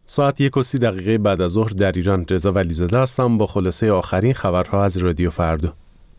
ساعت 1:30 بعد از ظهر در ایران. رضا ولیزاده هستم با خلاصه آخرین خبرها از رادیو فردا.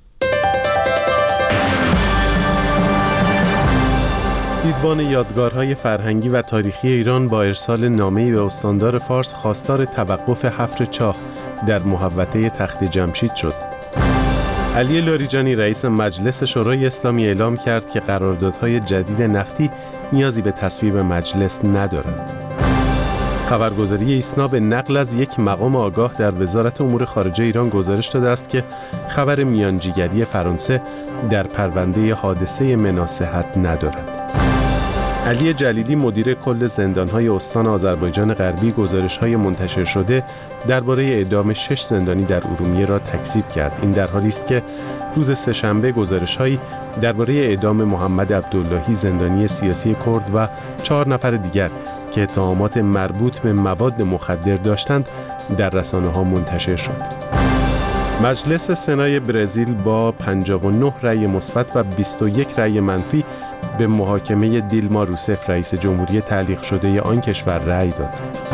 دیدبان یادگارهای فرهنگی و تاریخی ایران با ارسال نامه‌ای به استاندار فارس خواستار توقف حفر چاه در محوطه تخت جمشید شد. علی لاریجانی رئیس مجلس شورای اسلامی اعلام کرد که قراردادهای جدید نفتی نیازی به تصویب مجلس ندارد. خبرگزاری ایسنا به نقل از یک مقام آگاه در وزارت امور خارجه ایران گزارش داده است که خبر میانجیگری فرانسه در پرونده حادثه منا صحت ندارد. علی جلیلی مدیر کل زندان‌های استان آذربایجان غربی گزارش‌های منتشر شده درباره اعدام 6 زندانی در ارومیه را تکذیب کرد. این در حالی است که روز سه‌شنبه گزارش‌هایی درباره اعدام محمد عبداللهی زندانی سیاسی کرد و 4 نفر دیگر که اتهامات مربوط به مواد مخدر داشتند در رسانه‌ها منتشر شد. مجلس سنای برزیل با 59 رأی مثبت و 21 رأی منفی به محاکمه دیلما روسف رئیس جمهوری تعلیق شده آن کشور رأی داد.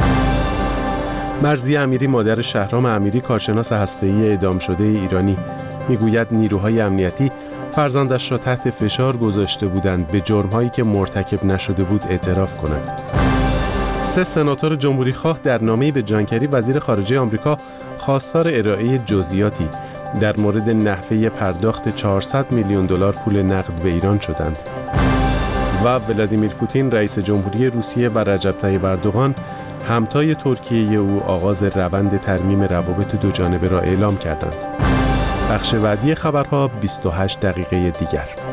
مرضیه امیری مادر شهرام امیری کارشناس هسته‌ای اعدام شده ایرانی میگوید نیروهای امنیتی فرزندش را تحت فشار گذاشته بودند به جرم‌هایی که مرتکب نشده بود اعتراف کند. 3 سناتور جمهوری خواه در نامه‌ای به جان کری وزیر خارجه آمریکا خواستار ارائه جزئیاتی در مورد نحوه پرداخت 400 میلیون دلار پول نقد به ایران شدند. و ولادیمیر پوتین رئیس جمهوری روسیه و رجب طیب اردوغان همتای ترکیه او آغاز روند ترمیم روابط دوجانبه را اعلام کردند. بخش بعدی خبرها 28 دقیقه دیگر.